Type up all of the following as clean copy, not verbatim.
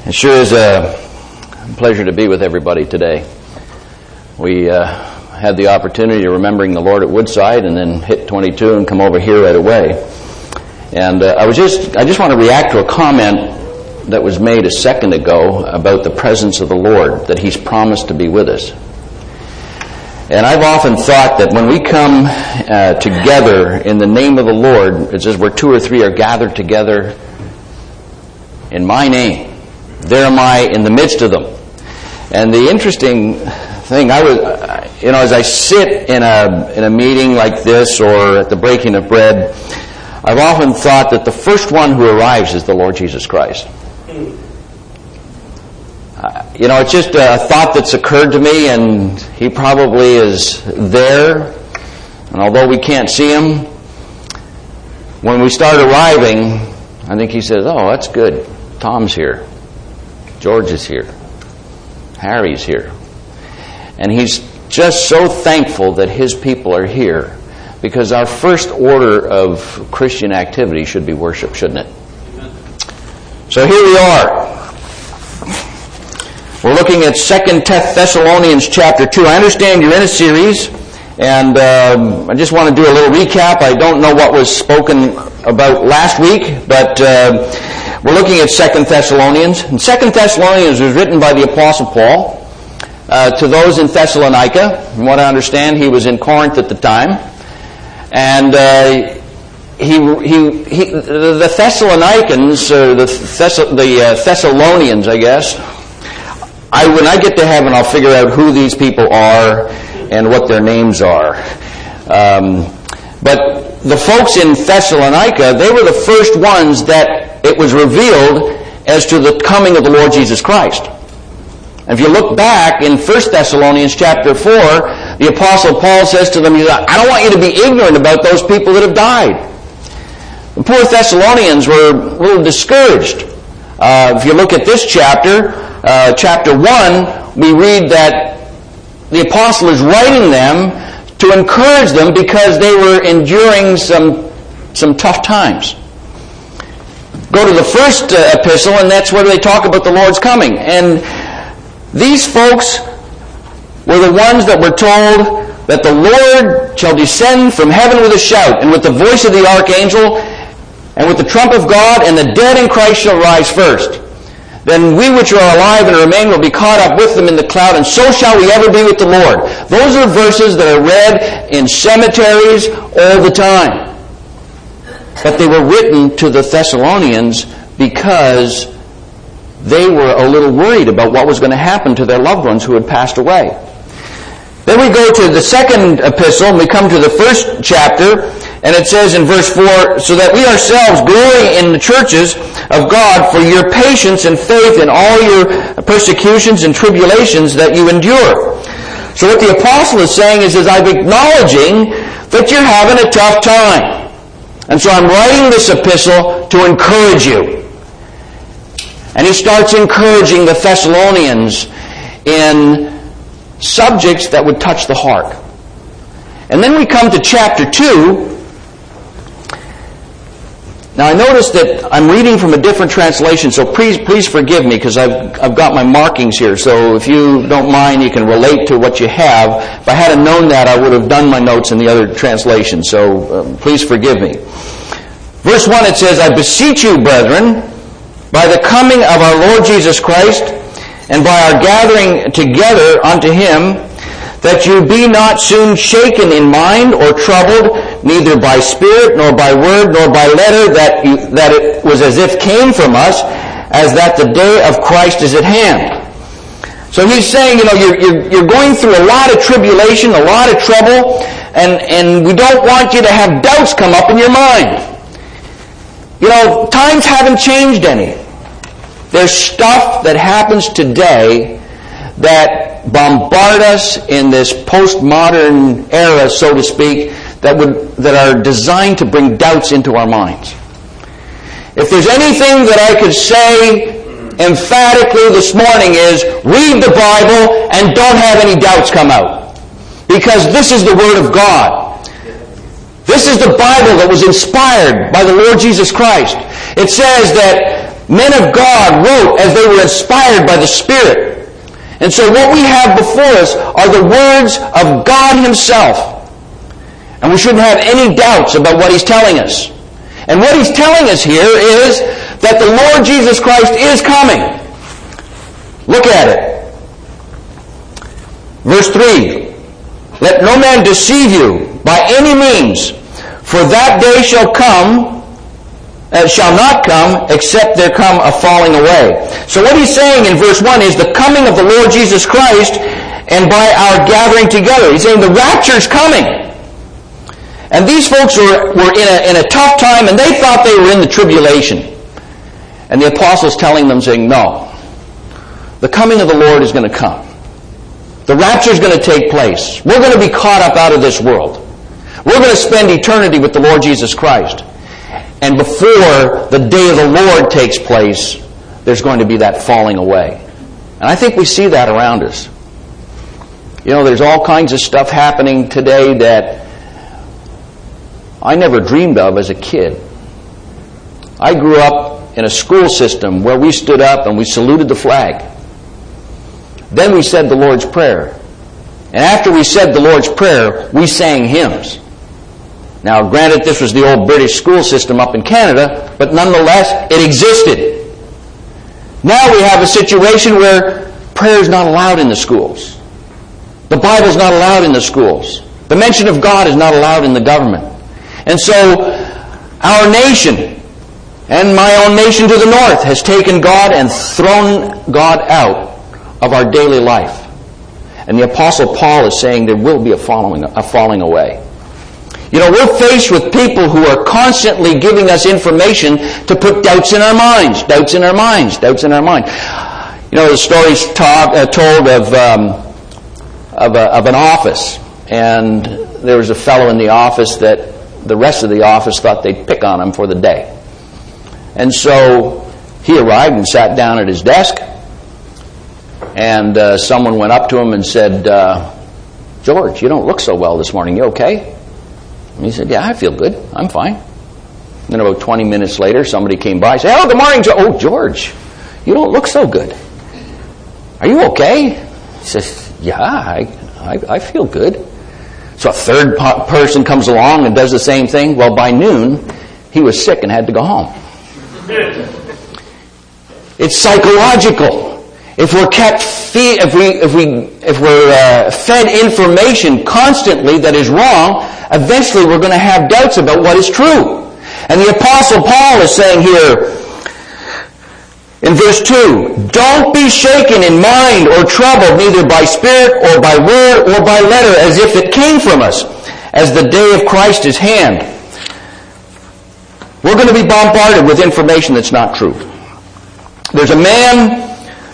It sure is a pleasure to be with everybody today. We had the opportunity of remembering the Lord at Woodside and then hit 22 and come over here right away. And I just want to react to a comment that was made a second ago about the presence of the Lord, that He's promised to be with us. And I've often thought that when we come together in the name of the Lord, it says where two or three are gathered together in my name, there am I in the midst of them. And the interesting thing, as I sit in a meeting like this or at the breaking of bread, I've often thought that the first one who arrives is the Lord Jesus Christ. It's just a thought that's occurred to me, and He probably is there. And although we can't see Him, when we start arriving, I think He says, "Oh, that's good. Tom's here. George is here. Harry's here." And He's just so thankful that His people are here, because our first order of Christian activity should be worship, shouldn't it? So here we are. We're looking at 2 Thessalonians chapter 2. I understand you're in a series, and I just want to do a little recap. I don't know what was spoken about last week, but we're looking at 2 Thessalonians. And 2 Thessalonians was written by the Apostle Paul to those in Thessalonica. From what I understand, he was in Corinth at the time. And the Thessalonians, the Thessalonians, I guess, when I get to heaven, I'll figure out who these people are and what their names are. But the folks in Thessalonica, they were the first ones that it was revealed as to the coming of the Lord Jesus Christ. And if you look back in 1 Thessalonians chapter 4, the Apostle Paul says to them, "I don't want you to be ignorant about those people that have died." The poor Thessalonians were a little discouraged. If you look at this chapter 1, we read that the apostle is writing them to encourage them because they were enduring some tough times. Go to the first epistle, and that's where they talk about the Lord's coming. And these folks were the ones that were told that the Lord shall descend from heaven with a shout, and with the voice of the archangel, and with the trump of God, and the dead in Christ shall rise first. Then we which are alive and remain will be caught up with them in the cloud, and so shall we ever be with the Lord. Those are verses that are read in cemeteries all the time. But they were written to the Thessalonians because they were a little worried about what was going to happen to their loved ones who had passed away. Then we go to the second epistle, and we come to the first chapter, and it says in verse 4, "So that we ourselves glory in the churches of God for your patience and faith in all your persecutions and tribulations that you endure." So what the apostle is saying is I'm acknowledging that you're having a tough time. And so I'm writing this epistle to encourage you. And he starts encouraging the Thessalonians in subjects that would touch the heart. And then we come to chapter 2. Now I notice that I'm reading from a different translation, so please forgive me because I've got my markings here. So if you don't mind, you can relate to what you have. If I hadn't known that, I would have done my notes in the other translation. So please forgive me. Verse 1, it says, "I beseech you, brethren, by the coming of our Lord Jesus Christ, and by our gathering together unto Him, that you be not soon shaken in mind or troubled, neither by spirit, nor by word, nor by letter, that it was as if came from us, as that the day of Christ is at hand." So he's saying, you're going through a lot of tribulation, a lot of trouble, and we don't want you to have doubts come up in your mind. Times haven't changed any. There's stuff that happens today that bombard us in this postmodern era, so to speak, that are designed to bring doubts into our minds. If there's anything that I could say emphatically this morning is read the Bible and don't have any doubts come out. Because this is the Word of God. This is the Bible that was inspired by the Lord Jesus Christ. It says that Men of God wrote as they were inspired by the Spirit. And so what we have before us are the words of God Himself. And we shouldn't have any doubts about what He's telling us. And what He's telling us here is that the Lord Jesus Christ is coming. Look at it. Verse 3. Let no man deceive you by any means, for that day shall not come, except there come a falling away. So what he's saying in verse 1 is the coming of the Lord Jesus Christ, and by our gathering together. He's saying the rapture's coming. And these folks were in a tough time, and they thought they were in the tribulation. And the apostle's telling them, saying, no, the coming of the Lord is going to come. The rapture's going to take place. We're going to be caught up out of this world. We're going to spend eternity with the Lord Jesus Christ. And before the day of the Lord takes place, there's going to be that falling away. And I think we see that around us. You know, there's all kinds of stuff happening today that I never dreamed of as a kid. I grew up in a school system where we stood up and we saluted the flag. Then we said the Lord's Prayer. And after we said the Lord's Prayer, we sang hymns. Now, granted, this was the old British school system up in Canada, but nonetheless, it existed. Now we have a situation where prayer is not allowed in the schools. The Bible is not allowed in the schools. The mention of God is not allowed in the government. And so, our nation, and my own nation to the north, has taken God and thrown God out of our daily life. And the Apostle Paul is saying there will be a falling away. You know, we're faced with people who are constantly giving us information to put doubts in our minds, doubts in our minds, doubts in our mind. You know, the story's told of an office, and there was a fellow in the office that the rest of the office thought they'd pick on him for the day. And so he arrived and sat down at his desk, and someone went up to him and said, George, you don't look so well this morning. You okay? And he said, yeah, I feel good. I'm fine. And then about 20 minutes later, somebody came by and said, oh, good morning, George. Oh, George, you don't look so good. Are you okay? He says, yeah, I feel good. So a third person comes along and does the same thing. Well, by noon, he was sick and had to go home. It's psychological. If we're fed information constantly that is wrong, eventually we're going to have doubts about what is true. And the Apostle Paul is saying here in verse 2, don't be shaken in mind or troubled, neither by spirit or by word or by letter, as if it came from us, as the day of Christ is hand. We're going to be bombarded with information that's not true. There's a man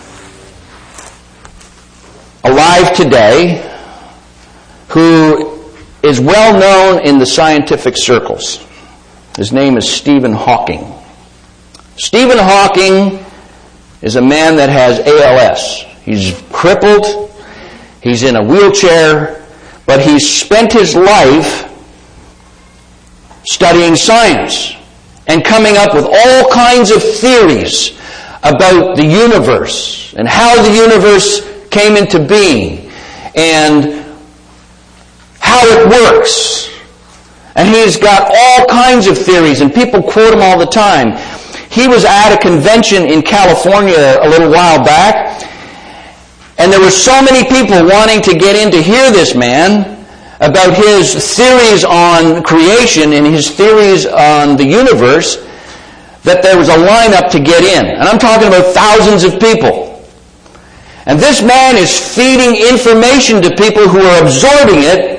alive today who is well known in the scientific circles. His name is Stephen Hawking. Stephen Hawking is a man that has ALS. He's crippled. He's in a wheelchair, but he's spent his life studying science and coming up with all kinds of theories about the universe and how the universe came into being and how it works. And he's got all kinds of theories, and people quote him all the time. He was at a convention in California a little while back, and there were so many people wanting to get in to hear this man about his theories on creation and his theories on the universe that there was a lineup to get in. And I'm talking about thousands of people. And this man is feeding information to people who are absorbing it.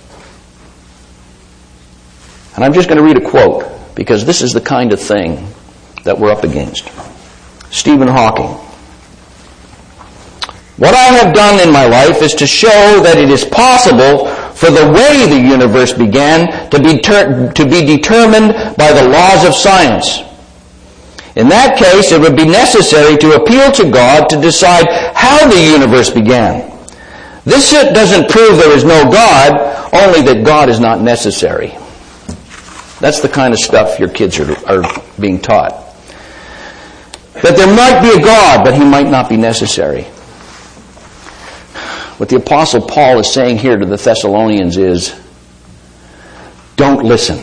And I'm just going to read a quote, because this is the kind of thing that we're up against. Stephen Hawking. What I have done in my life is to show that it is possible for the way the universe began to be determined by the laws of science. In that case, it would be necessary to appeal to God to decide how the universe began. This doesn't prove there is no God, only that God is not necessary. That's the kind of stuff your kids are being taught. That there might be a God, but he might not be necessary. What the Apostle Paul is saying here to the Thessalonians is, don't listen.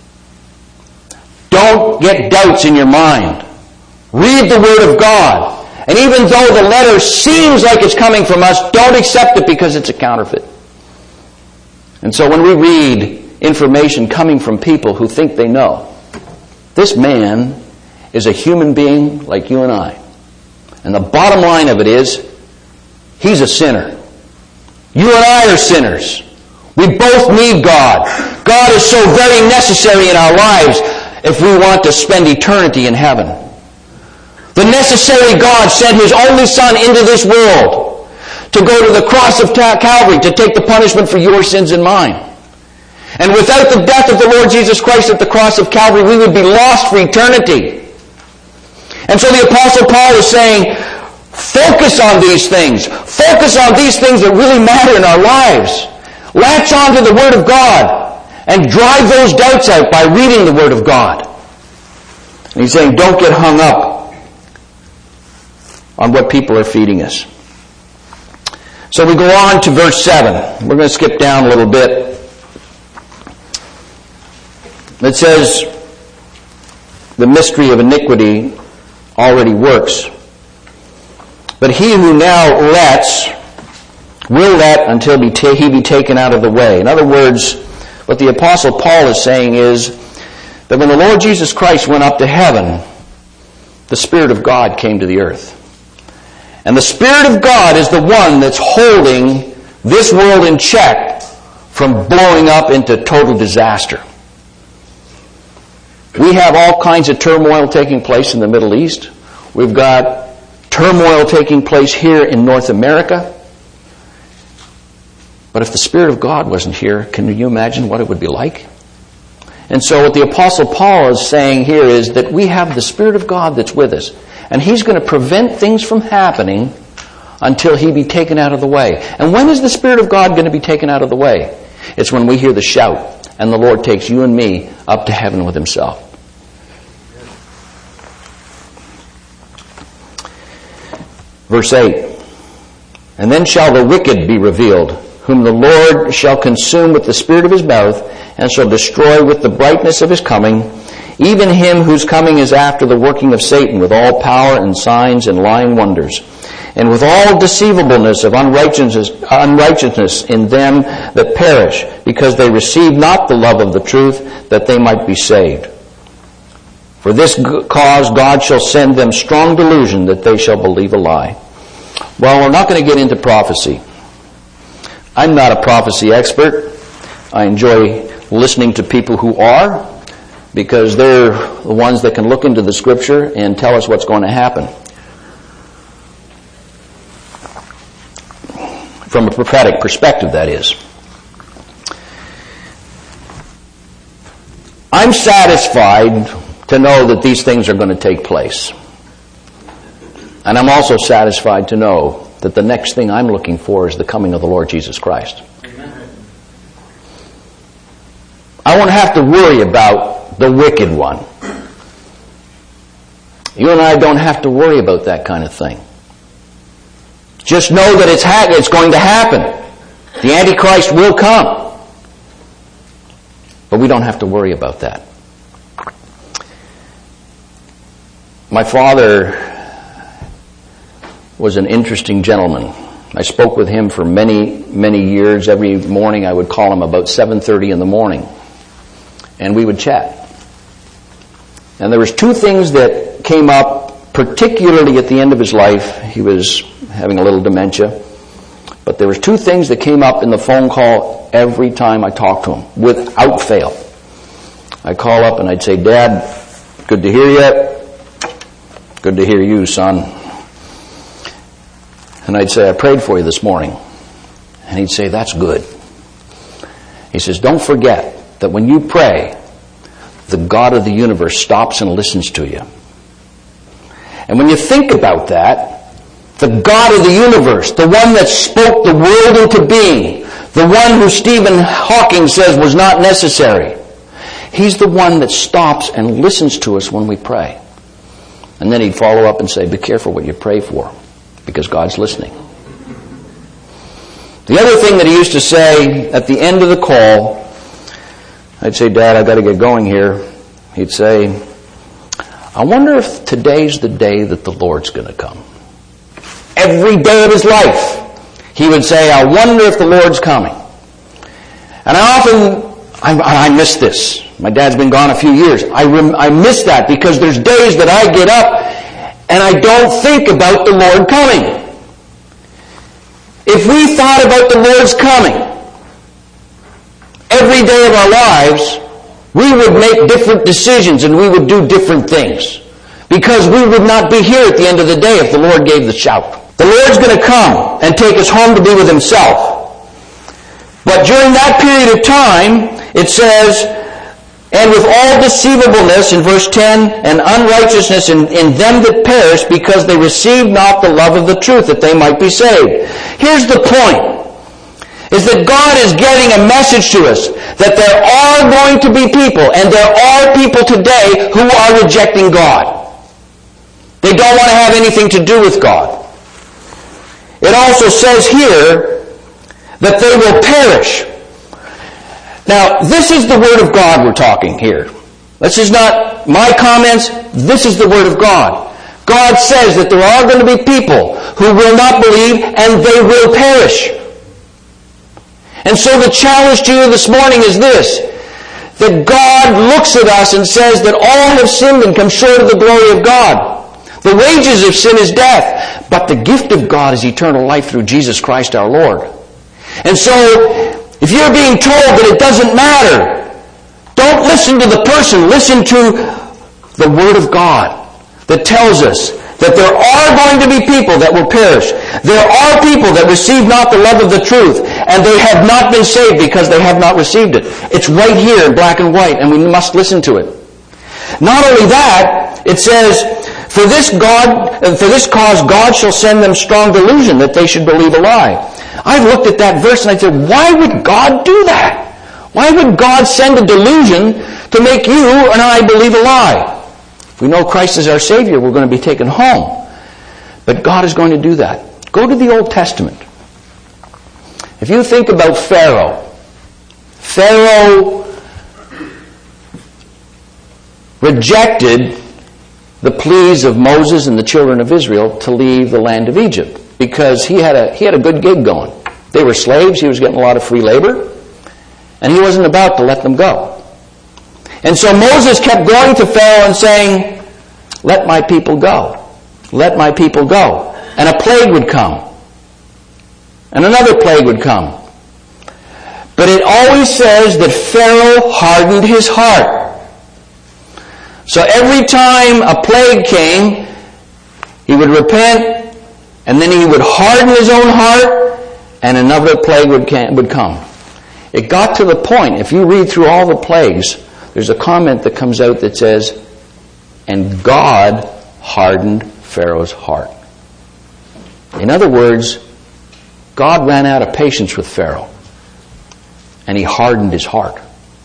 Don't get doubts in your mind. Read the Word of God. And even though the letter seems like it's coming from us, don't accept it because it's a counterfeit. And so when we read information coming from people who think they know, this man is a human being like you and I. And the bottom line of it is, he's a sinner. You and I are sinners. We both need God. God is so very necessary in our lives if we want to spend eternity in heaven. The necessary God sent His only Son into this world to go to the cross of Calvary to take the punishment for your sins and mine. And without the death of the Lord Jesus Christ at the cross of Calvary, we would be lost for eternity. And so the Apostle Paul is saying, focus on these things. Focus on these things that really matter in our lives. Latch on to the Word of God and drive those doubts out by reading the Word of God. And he's saying, don't get hung up on what people are feeding us. So we go on to verse 7. We're going to skip down a little bit. It says, the mystery of iniquity already works. But he who now lets, will let until he be taken out of the way. In other words, what the Apostle Paul is saying is that when the Lord Jesus Christ went up to heaven, the Spirit of God came to the earth. And the Spirit of God is the one that's holding this world in check from blowing up into total disaster. We have all kinds of turmoil taking place in the Middle East. We've got turmoil taking place here in North America. But if the Spirit of God wasn't here, can you imagine what it would be like? And so what the Apostle Paul is saying here is that we have the Spirit of God that's with us. And He's going to prevent things from happening until He be taken out of the way. And when is the Spirit of God going to be taken out of the way? It's when we hear the shout and the Lord takes you and me up to heaven with Himself. Verse 8. And then shall the wicked be revealed, whom the Lord shall consume with the spirit of His mouth, and shall destroy with the brightness of His coming, even him whose coming is after the working of Satan, with all power and signs and lying wonders, and with all deceivableness of unrighteousness in them that perish, because they receive not the love of the truth, that they might be saved. For this cause God shall send them strong delusion, that they shall believe a lie. Well, we're not going to get into prophecy. I'm not a prophecy expert. I enjoy listening to people who are, because they're the ones that can look into the Scripture and tell us what's going to happen. From a prophetic perspective, that is. I'm satisfied to know that these things are going to take place. And I'm also satisfied to know that the next thing I'm looking for is the coming of the Lord Jesus Christ. Amen. I won't have to worry about the wicked one. You and I don't have to worry about that kind of thing. Just know that it's going to happen. The Antichrist will come. But we don't have to worry about that. My father was an interesting gentleman. I spoke with him for many, many years. Every morning I would call him about 7:30 in the morning. And we would chat. And there was two things that came up, particularly at the end of his life. He was having a little dementia. But there was two things that came up in the phone call every time I talked to him, without fail. I'd call up and I'd say, "Dad, good to hear you. Good to hear you, son." And I'd say, "I prayed for you this morning." And he'd say, "That's good." He says, "Don't forget that when you pray, the God of the universe stops and listens to you." And when you think about that, the God of the universe, the one that spoke the world into being, the one who Stephen Hawking says was not necessary, He's the one that stops and listens to us when we pray. And then he'd follow up and say, be careful what you pray for, because God's listening. The other thing that he used to say at the end of the call, I'd say, Dad, I've got to get going here. He'd say, I wonder if today's the day that the Lord's going to come. Every day of his life, he would say, I wonder if the Lord's coming. And I miss this. My dad's been gone a few years. I miss that because there's days that I get up and I don't think about the Lord coming. If we thought about the Lord's coming every day of our lives, we would make different decisions and we would do different things. Because we would not be here at the end of the day if the Lord gave the shout. The Lord's going to come and take us home to be with himself. But during that period of time, it says, and with all deceivableness, in verse 10, and unrighteousness in them that perish, because they receive not the love of the truth, that they might be saved. Here's the point, is that God is getting a message to us, that there are going to be people, and there are people today who are rejecting God. They don't want to have anything to do with God. It also says here that they will perish. Now, this is the Word of God we're talking here. This is not my comments. This is the Word of God. God says that there are going to be people who will not believe and they will perish. And so the challenge to you this morning is this, that God looks at us and says that all have sinned and come short of the glory of God. The wages of sin is death, but the gift of God is eternal life through Jesus Christ our Lord. And so, if you're being told that it doesn't matter, don't listen to the person. Listen to the Word of God that tells us that there are going to be people that will perish. There are people that receive not the love of the truth, and they have not been saved because they have not received it. It's right here in black and white, and we must listen to it. Not only that, it says, For this cause God shall send them strong delusion, that they should believe a lie. I've looked at that verse and I said, why would God do that? Why would God send a delusion to make you and I believe a lie? If we know Christ is our Savior, we're going to be taken home. But God is going to do that. Go to the Old Testament. If you think about Pharaoh rejected the pleas of Moses and the children of Israel to leave the land of Egypt because he had a good gig going. They were slaves, he was getting a lot of free labor, and he wasn't about to let them go. And so Moses kept going to Pharaoh and saying, let my people go. Let my people go. And a plague would come. And another plague would come. But it always says that Pharaoh hardened his heart. So every time a plague came, he would repent, and then he would harden his own heart, and another plague would come. It got to the point, if you read through all the plagues, there's a comment that comes out that says, and God hardened Pharaoh's heart. In other words, God ran out of patience with Pharaoh, and he hardened his heart.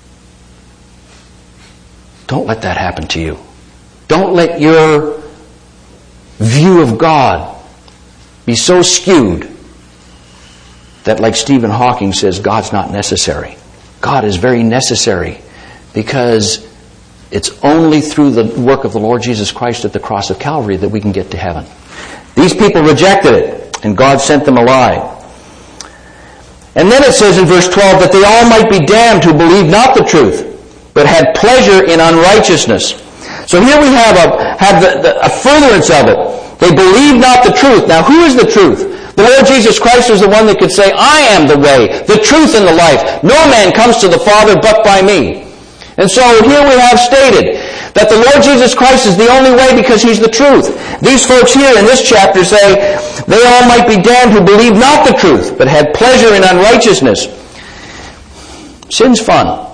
Don't let that happen to you. Don't let your view of God be so skewed that, like Stephen Hawking says, God's not necessary. God is very necessary because it's only through the work of the Lord Jesus Christ at the cross of Calvary that we can get to heaven. These people rejected it, and God sent them a lie. And then it says in verse 12 that they all might be damned who believed not the truth, but had pleasure in unrighteousness. So here we have a furtherance of it. They believed not the truth. Now, who is the truth? The Lord Jesus Christ was the one that could say, I am the way, the truth, and the life. No man comes to the Father but by me. And so here we have stated that the Lord Jesus Christ is the only way because He's the truth. These folks here in this chapter say, they all might be damned who believed not the truth, but had pleasure in unrighteousness. Sin's fun.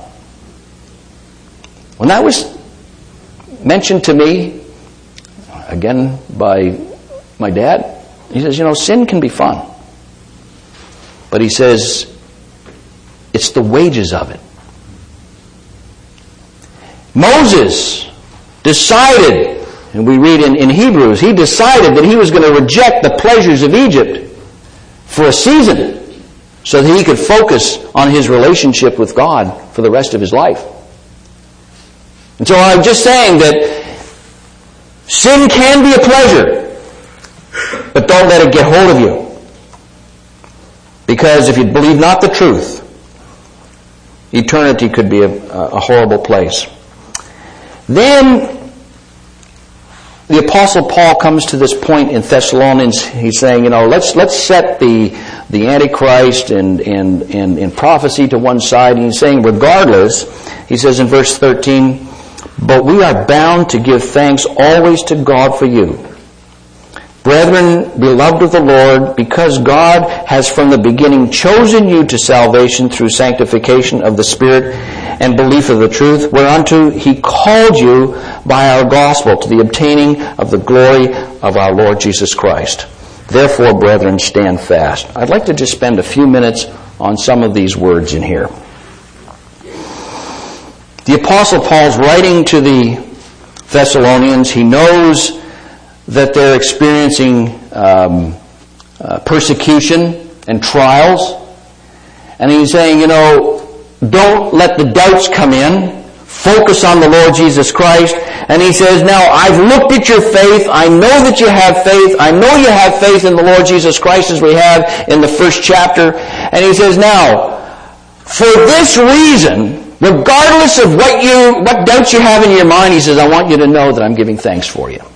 When that was mentioned to me, again by my dad, he says, sin can be fun. But he says, it's the wages of it. Moses decided And we read in Hebrews, he decided that he was going to reject the pleasures of Egypt for a season so that he could focus on his relationship with God for the rest of his life. And so I'm just saying that sin can be a pleasure, but don't let it get hold of you. Because if you believe not the truth, eternity could be a horrible place. Then the Apostle Paul comes to this point in Thessalonians. He's saying, let's set the Antichrist and prophecy to one side. And he's saying, regardless, he says in verse 13, but we are bound to give thanks always to God for you, brethren, beloved of the Lord, because God has from the beginning chosen you to salvation through sanctification of the Spirit and belief of the truth, whereunto he called you by our gospel to the obtaining of the glory of our Lord Jesus Christ. Therefore, brethren, stand fast. I'd like to just spend a few minutes on some of these words in here. The Apostle Paul's writing to the Thessalonians. He knows that they're experiencing persecution and trials. And he's saying, don't let the doubts come in. Focus on the Lord Jesus Christ. And he says, now I've looked at your faith. I know that you have faith. I know you have faith in the Lord Jesus Christ as we have in the first chapter. And he says, now, for this reason, regardless of what doubts you have in your mind, he says, I want you to know that I'm giving thanks for you.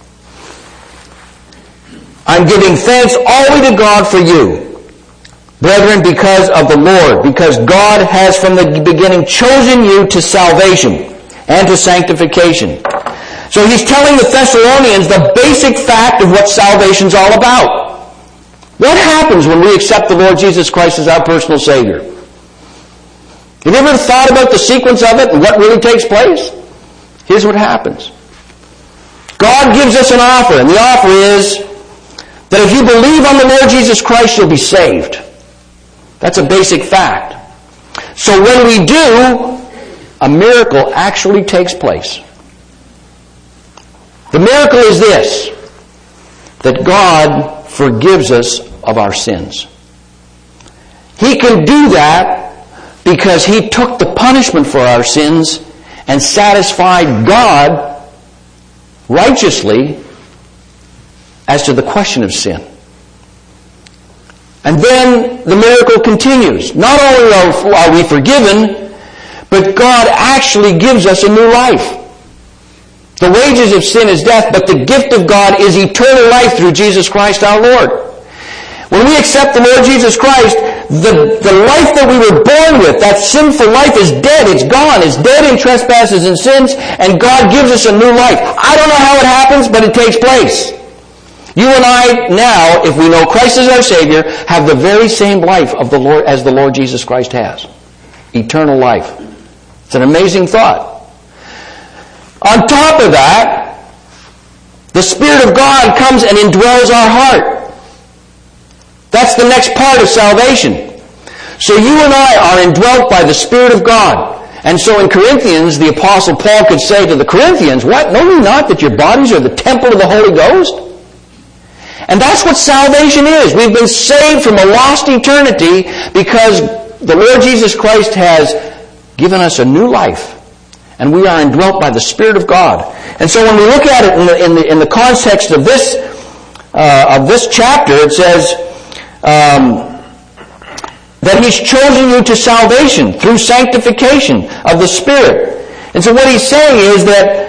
I'm giving thanks always to God for you, brethren, because of the Lord, because God has from the beginning chosen you to salvation and to sanctification. So he's telling the Thessalonians the basic fact of what salvation's all about. What happens when we accept the Lord Jesus Christ as our personal Savior? Have you ever thought about the sequence of it and what really takes place? Here's what happens. God gives us an offer, and the offer is that if you believe on the Lord Jesus Christ, you'll be saved. That's a basic fact. So when we do, a miracle actually takes place. The miracle is this, that God forgives us of our sins. He can do that because he took the punishment for our sins and satisfied God righteously as to the question of sin. And then the miracle continues. Not only are we forgiven, but God actually gives us a new life. The wages of sin is death, but the gift of God is eternal life through Jesus Christ our Lord. When we accept the Lord Jesus Christ, the life that we were born with, that sinful life, is dead. It's gone. It's dead in trespasses and sins, and God gives us a new life. I don't know how it happens, but it takes place. You and I now, if we know Christ as our Savior, have the very same life of the Lord as the Lord Jesus Christ has. Eternal life. It's an amazing thought. On top of that, the Spirit of God comes and indwells our heart. That's the next part of salvation. So you and I are indwelt by the Spirit of God. And so in Corinthians, the Apostle Paul could say to the Corinthians, what? Know ye not that your bodies are the temple of the Holy Ghost? And that's what salvation is. We've been saved from a lost eternity because the Lord Jesus Christ has given us a new life. And we are indwelt by the Spirit of God. And so when we look at it in the context of this chapter, it says that he's chosen you to salvation through sanctification of the Spirit. And so what he's saying is that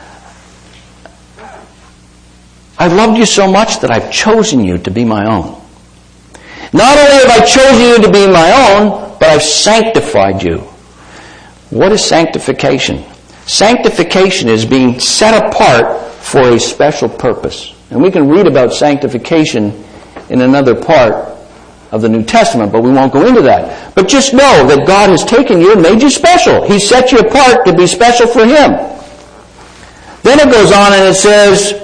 I've loved you so much that I've chosen you to be my own. Not only have I chosen you to be my own, but I've sanctified you. What is sanctification? Sanctification is being set apart for a special purpose. And we can read about sanctification in another part of the New Testament, but we won't go into that. But just know that God has taken you and made you special. He set you apart to be special for Him. Then it goes on and it says,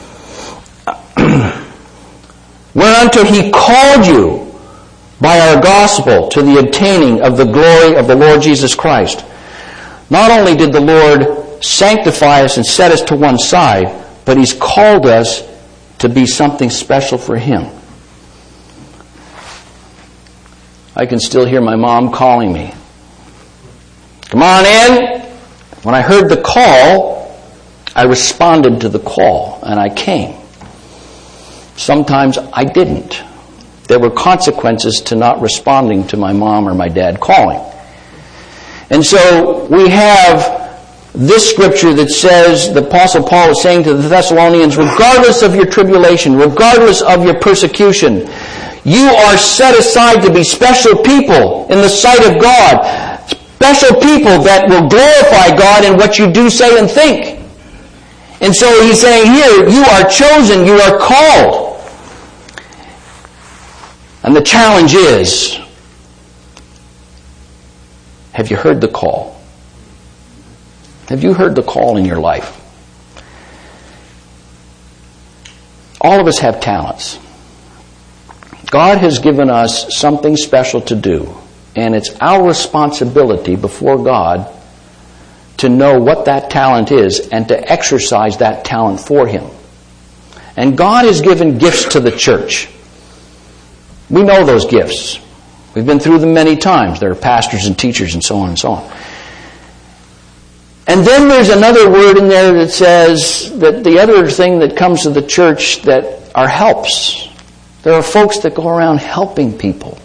whereunto He called you by our gospel to the obtaining of the glory of the Lord Jesus Christ. Not only did the Lord sanctify us and set us to one side, but He's called us to be something special for Him. I can still hear my mom calling me. Come on in. When I heard the call, I responded to the call, and I came. Sometimes I didn't. There were consequences to not responding to my mom or my dad calling. And so we have this scripture that says, the Apostle Paul is saying to the Thessalonians, regardless of your tribulation, regardless of your persecution, you are set aside to be special people in the sight of God. Special people that will glorify God in what you do, say, and think. And so he's saying here, you are chosen, you are called. And the challenge is, have you heard the call? Have you heard the call in your life? All of us have talents. God has given us something special to do, and it's our responsibility before God to know what that talent is and to exercise that talent for Him. And God has given gifts to the church. We know those gifts. We've been through them many times. There are pastors and teachers and so on and so on. And then there's another word in there that says that the other thing that comes to the church that are helps. There are folks that go around helping people.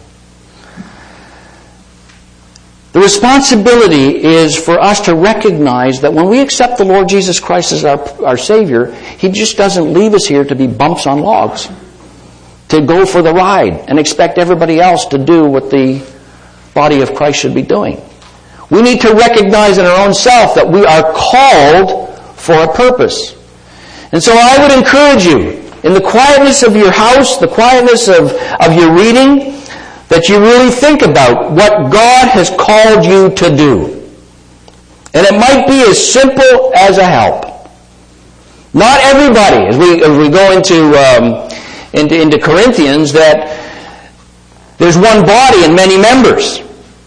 The responsibility is for us to recognize that when we accept the Lord Jesus Christ as our Savior, He just doesn't leave us here to be bumps on logs, to go for the ride and expect everybody else to do what the body of Christ should be doing. We need to recognize in our own self that we are called for a purpose. And so I would encourage you, in the quietness of your house, the quietness of your reading, that you really think about what God has called you to do. And it might be as simple as a help. Not everybody, as we go into Corinthians, that there's one body and many members.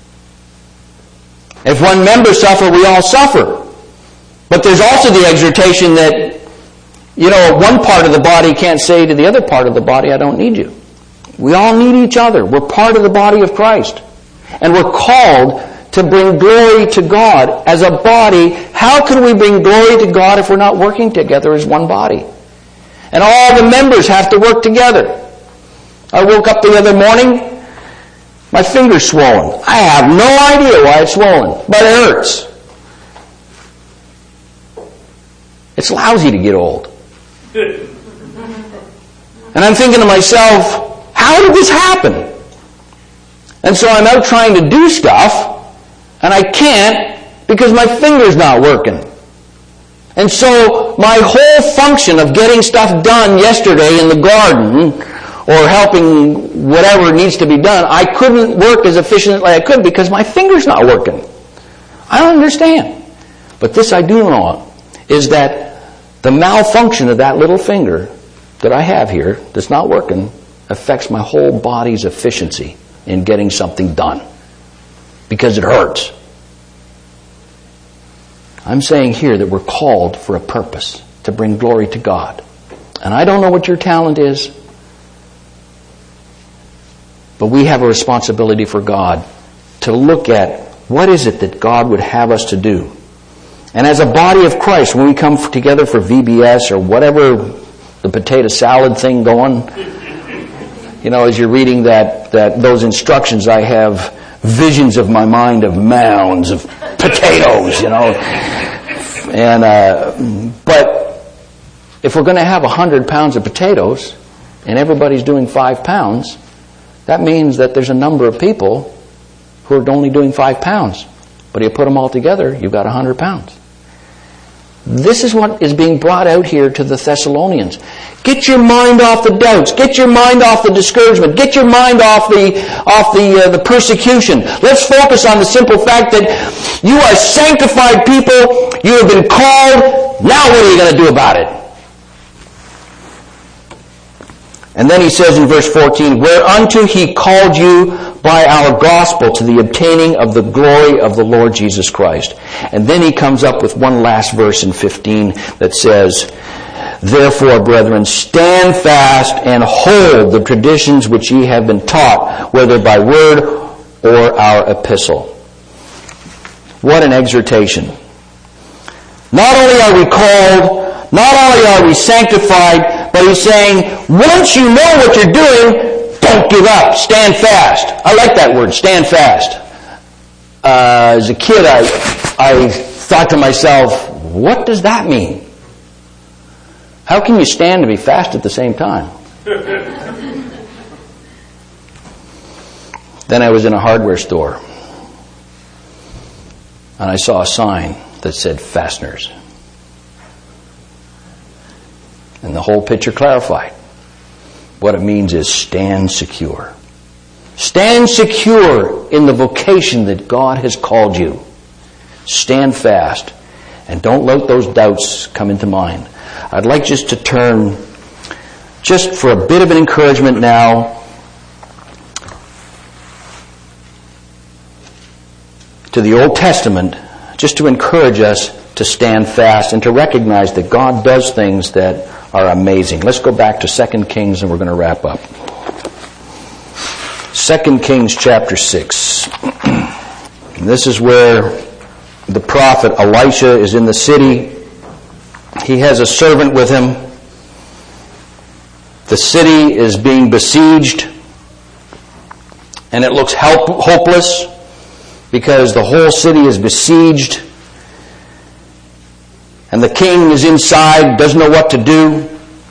If one member suffer, we all suffer. But there's also the exhortation that, one part of the body can't say to the other part of the body, I don't need you. We all need each other. We're part of the body of Christ. And we're called to bring glory to God as a body. How can we bring glory to God if we're not working together as one body? And all the members have to work together. I woke up the other morning, my finger's swollen. I have no idea why it's swollen, but it hurts. It's lousy to get old. And I'm thinking to myself, how did this happen? And so I'm out trying to do stuff, and I can't because my finger's not working. And so my whole function of getting stuff done yesterday in the garden, or helping whatever needs to be done, I couldn't work as efficiently as I could because my finger's not working. I don't understand. But this I do know, is that the malfunction of that little finger that I have here that's not working affects my whole body's efficiency in getting something done because it hurts. I'm saying here that we're called for a purpose, to bring glory to God. And I don't know what your talent is, but we have a responsibility for God to look at what is it that God would have us to do. And as a body of Christ, when we come together for VBS or whatever, the potato salad thing going, as you're reading those instructions, I have visions of my mind of mounds of potatoes, And but if we're going to have 100 pounds of potatoes and everybody's doing 5 pounds, that means that there's a number of people who are only doing 5 pounds. But you put them all together, you've got 100 pounds. This is what is being brought out here to the Thessalonians. Get your mind off the doubts. Get your mind off the discouragement. Get your mind off the persecution. Let's focus on the simple fact that you are sanctified people. You have been called. Now what are you going to do about it? And then he says in verse 14, whereunto he called you by our gospel to the obtaining of the glory of the Lord Jesus Christ. And then he comes up with one last verse in 15 that says, Therefore, brethren, stand fast and hold the traditions which ye have been taught, whether by word or our epistle. What an exhortation. Not only are we called, not only are we sanctified, but he's saying, once you know what you're doing, don't give up. Stand fast. I like that word, stand fast. As a kid, I thought to myself, what does that mean? How can you stand to be fast at the same time? Then I was in a hardware store, and I saw a sign that said fasteners. And the whole picture clarified. What it means is stand secure. Stand secure in the vocation that God has called you. Stand fast. And don't let those doubts come into mind. I'd like just to turn, just for a bit of an encouragement now, to the Old Testament, just to encourage us to stand fast and to recognize that God does things that are amazing. Let's go back to 2 Kings and we're going to wrap up. 2 Kings chapter 6. And this is where the prophet Elisha is in the city. He has a servant with him. The city is being besieged, and it looks hopeless because the whole city is besieged, and the king is inside, doesn't know what to do.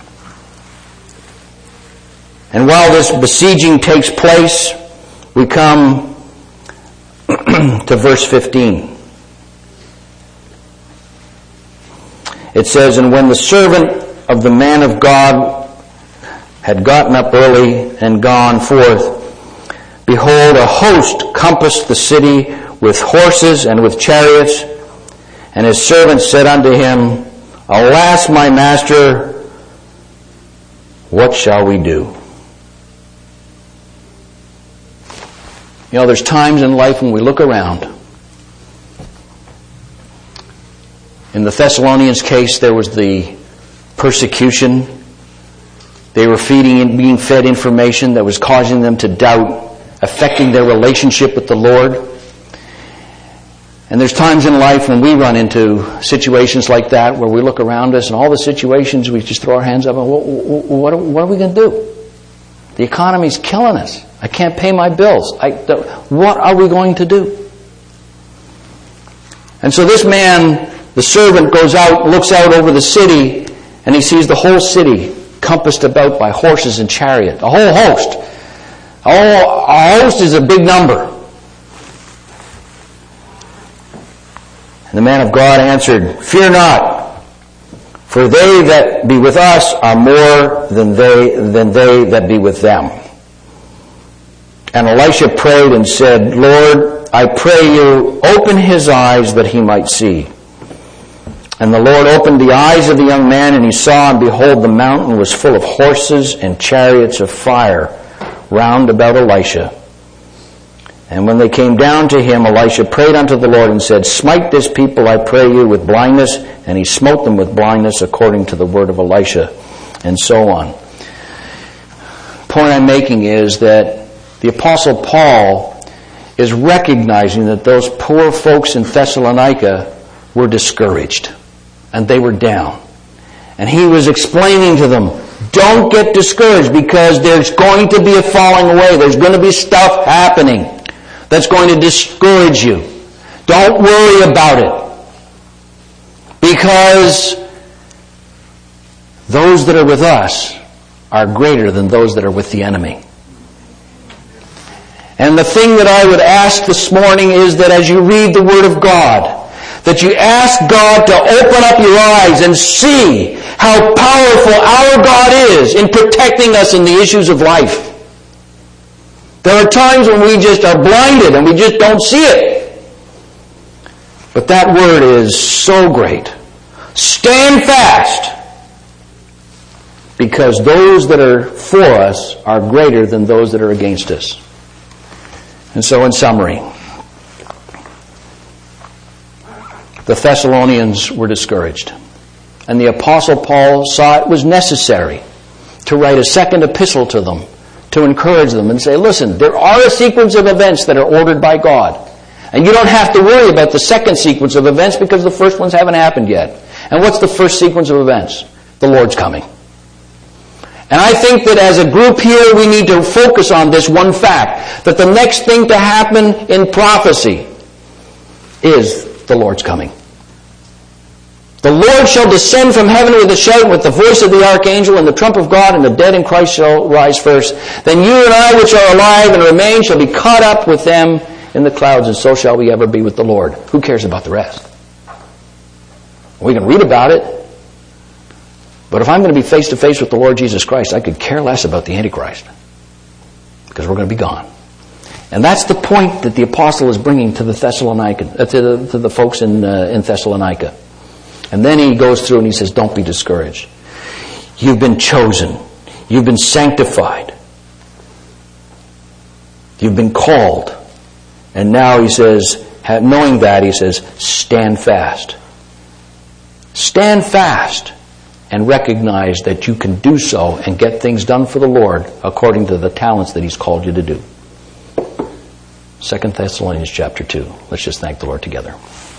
And while this besieging takes place, we come to verse 15. It says, and when the servant of the man of God had gotten up early and gone forth, behold, a host compassed the city with horses and with chariots. And his servant said unto him, Alas, my master, what shall we do? You know, there's times in life when we look around. In the Thessalonians' case, there was the persecution. They were being fed information that was causing them to doubt, affecting their relationship with the Lord. And there's times in life when we run into situations like that where we look around us and all the situations we just throw our hands up and what are we going to do? The economy's killing us. I can't pay my bills. What are we going to do? And so this man, the servant, goes out, looks out over the city, and he sees the whole city compassed about by horses and chariot. A whole host. A host is a big number. And the man of God answered, Fear not, for they that be with us are more than they that be with them. And Elisha prayed and said, Lord, I pray you, open his eyes that he might see. And the Lord opened the eyes of the young man, and he saw, and behold, the mountain was full of horses and chariots of fire round about Elisha. And when they came down to him, Elisha prayed unto the Lord and said, Smite this people, I pray you, with blindness. And he smote them with blindness according to the word of Elisha. And so on. The point I'm making is that the Apostle Paul is recognizing that those poor folks in Thessalonica were discouraged. And they were down. And he was explaining to them, don't get discouraged because there's going to be a falling away. There's going to be stuff happening that's going to discourage you. Don't worry about it. Because those that are with us are greater than those that are with the enemy. And the thing that I would ask this morning is that as you read the Word of God, that you ask God to open up your eyes and see how powerful our God is in protecting us in the issues of life. There are times when we just are blinded and we just don't see it. But that word is so great. Stand fast, because those that are for us are greater than those that are against us. And so in summary, the Thessalonians were discouraged. And the Apostle Paul saw it was necessary to write a second epistle to them, to encourage them and say, listen, there are a sequence of events that are ordered by God. And you don't have to worry about the second sequence of events because the first ones haven't happened yet. And what's the first sequence of events? The Lord's coming. And I think that as a group here, we need to focus on this one fact, that the next thing to happen in prophecy is the Lord's coming. The Lord shall descend from heaven with a shout, with the voice of the archangel, and the trump of God, and the dead in Christ shall rise first. Then you and I, which are alive and remain, shall be caught up with them in the clouds, and so shall we ever be with the Lord. Who cares about the rest? We can read about it. But if I'm going to be face to face with the Lord Jesus Christ, I could care less about the Antichrist. Because we're going to be gone. And that's the point that the apostle is bringing to the to the folks in Thessalonica. And then he goes through and he says, don't be discouraged. You've been chosen. You've been sanctified. You've been called. And now he says, knowing that, he says, stand fast. Stand fast and recognize that you can do so and get things done for the Lord according to the talents that He's called you to do. 2 Thessalonians chapter 2. Let's just thank the Lord together.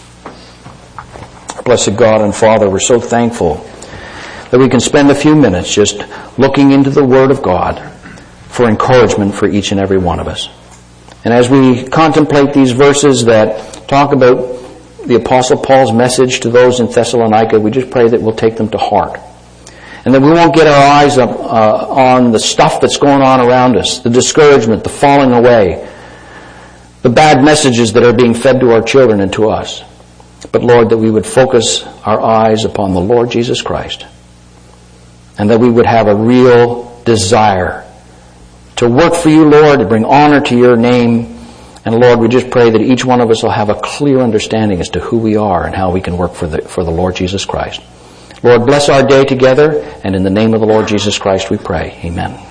Blessed God and Father, we're so thankful that we can spend a few minutes just looking into the Word of God for encouragement for each and every one of us. And as we contemplate these verses that talk about the Apostle Paul's message to those in Thessalonica, we just pray that we'll take them to heart. And that we won't get our eyes up on the stuff that's going on around us, the discouragement, the falling away, the bad messages that are being fed to our children and to us. But Lord, that we would focus our eyes upon the Lord Jesus Christ. And that we would have a real desire to work for you, Lord, to bring honor to your name. And Lord, we just pray that each one of us will have a clear understanding as to who we are and how we can work for the Lord Jesus Christ. Lord, bless our day together, and in the name of the Lord Jesus Christ we pray. Amen.